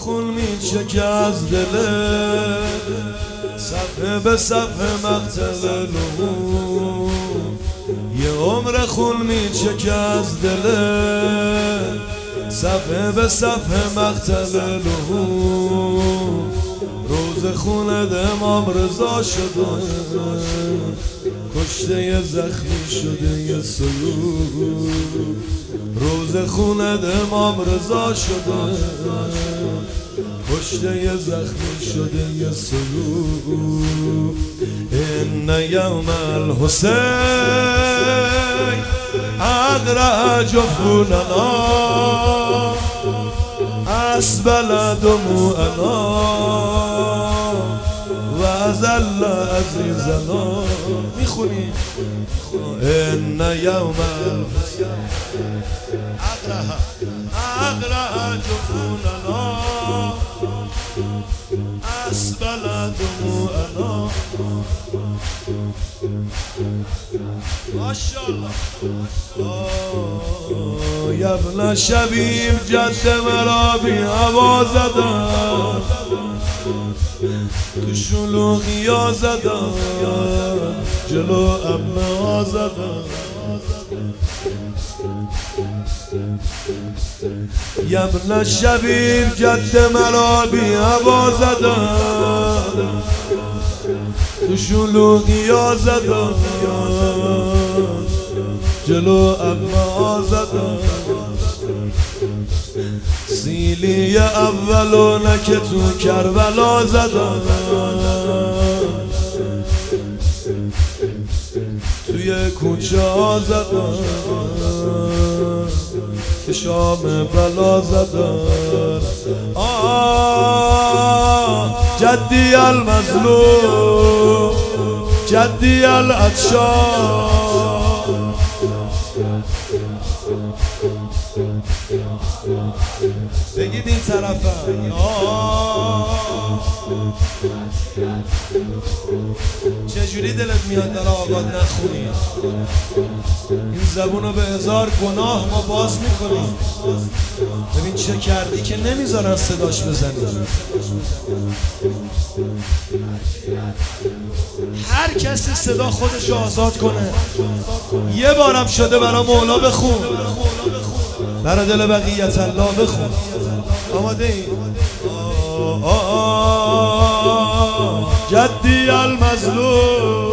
خون میچکه از دله، صفحه به صفحه مقتل الهموم. یه عمر خون میچکه از دله، صفحه به صفحه مقتل الهموم. روز خون امام رضا شده، کشته یه زخمی شده یه سلوک. روز خون امام رضا شده، کشته یه زخمی شده یه سلوک. این یوم الحسین اقرع جفوننا، اسبل دموعنا و ازل عزیزنا. میخونی این یوم الحسین اقرع جفوننا، اسبل دموعنا. ماشاءالله. یا ابن شبیب جد مرا بی هوا زدن، تو شلوغی ها زدن، جلو امه ها زدن. یا ابن شبیب جد مرا بی هوا زدن، تو شلوغی ها زدن، جلو امه ها زدن. سیلی اولونه که تو کربلا زدن، توی کوچه ها زدن، که شام بلا زدن. جدی المظلوم، جدی العطشان. بگید این طرفم. چجوری دلت میاد در آباد نخونی؟ این زبونو به هزار گناه ما باز میکنیم. ببین چه کردی که نمیذارن صداش بزنی. هر کسی صدا خودش آزاد کنه. یه بارم شده برا مولا بخون، برا دل بقیت الله بخون. آماده ای؟ جدی المظلوم،